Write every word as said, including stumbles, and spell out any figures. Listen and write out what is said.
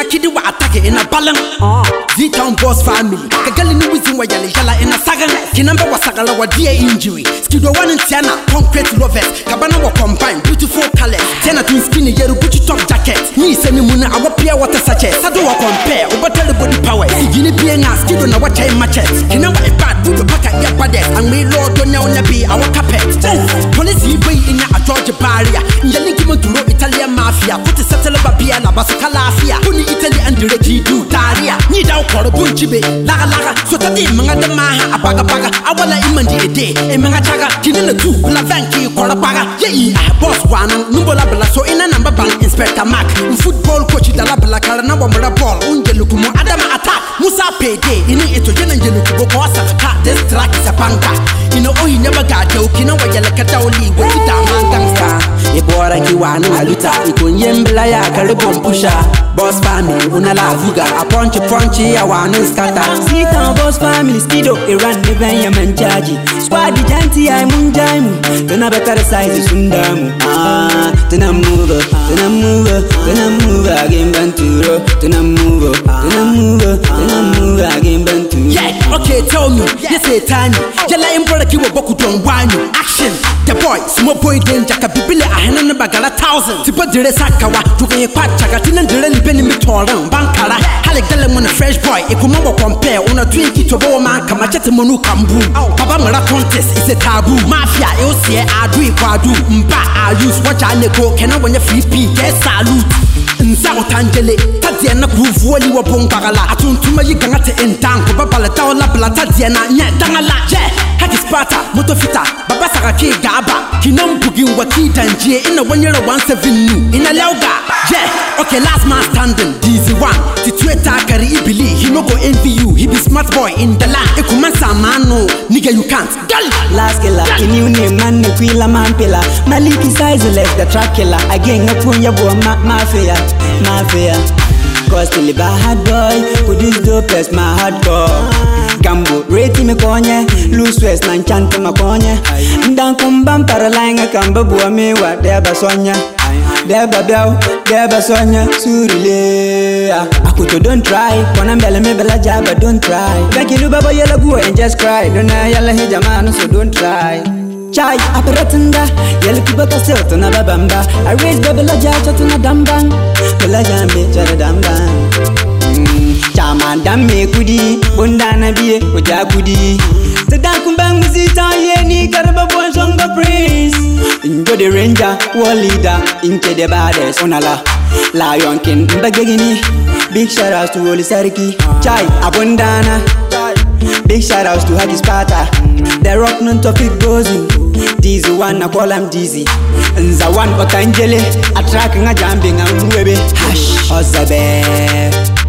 na kidi wa attack in a balance. Z-Town boss family. Kagali ni wizin wa yale yala in a sagan. Kinamba wa sagala wa dear injury. Skido one in Tiana, concrete lovers. Kabana wa combine, beautiful colors. Tiana twin skinny yeru buchi top jacket. Ni semi muna awa pia water sachet. Sado wa compare, ubata the body power. Yini pia nga skido na wacha matches. Kinamba e bad, budo paka iya padet. And we lord donya unabi our carpet. Police yi way in a Georgia barrier. Nyali kimo duro Italian mafia. Kuti settle babia na basuka lafia. Kuni Italy and direct do daria. Ni da ukoro bunchibe. Laga laga. So tadi mga de maha abaga baga. Awala imandi ede. E mga chaga. Kinina tu la vanki ukoro baga. Ye I boss wana. Numbola bala so ina number bank inspector Mark. Football coach dala bala kala na wamura ball. Unje lukumo adama attack. Musa pede. Ini eto jena jenu kubo kwa saka. This track is a banker. You know oh he never got joke. You know why you like a towli. What you down man gangsta. Ebora kiwanu aluta. Iko nyembla ya karibon pusha. Boss family unala vuga. A punchy punchy ya wanu skata. Z-Town boss family skido. Iran neven ya manjaji. Squad di janti ya munjaimu. Tuna better size sundamu. Ah, tuna move, tuna move, tuna move again banturo. Tuna move, tuna move, tuna move again banturo. Yeah, okay, tell me. Yes, it's tiny. Jala embora kiwa boku don wanyu. Action. The boy, small boy danger. Kabibile ahena na bagala thousand. Tipo dire sakawa. Tukenye kwa chaka. Tina dire nipeni mitoran. Bankara. Halek dele mwana fresh boy. Ikuma wa compare. Una twinki tobo man kama chete monu kambu. Papa mara contest is a taboo. Mafia eosie adu ikwadu. Mba I use watch a neko. Kena wanya free P. Get salute. Nza otangele. Tadia na groove wali wa bongagala. Atuntuma yikangate entanko. Babala taola bala tadia na nye dangala. Yeah. Haki Sparta. Motofita. Baba Saraki Gaba. Kinam Bugin Wakidanjie in a one year one seven new in a Lauga. Yeah, okay, last man standing, D Z one. Titueta Kari Ibili, he no go envy you, he be smart boy in the land. Ekumansa mano, nigga you can't. Gal! Last killer, in you name man, Quila man pillar. Maliki size left the track killer. Again, a punya boy, mafia, mafia. Cause till a hard boy, who this dope is my hardcore. Gambo, rate me konye, loose west man chante ma konye. Ndan kumbam paralinga kamba bua me wa deba sonya. Deba biao, deba sonya, surile. Akuto don't try, kona mbele me bela jaba don't try. Beki lu baba yela go and just cry. Don't yela hijamano so don't try. Chai aparatinda, yela kibaka selto na babamba. I raise babela jacha to na dambang. Bela jambe jara dambang. Chaman damme kudi, bundana biye, uja kudi. Sedan kumbang Z-Town yeni karaba bon songa prince. Injo the ranger, war leader, into the baddest. Onala, Lion King, mbagegini. Big shout outs to Oli Sariki. Chai, abundana. Big shout outs to Hagi Sparta. The rock non topic goes in. Dizzy one, I call him Dizzy. Nza one, Otangele. Attract nga jambing, I'm webe. Hash, Ozabe.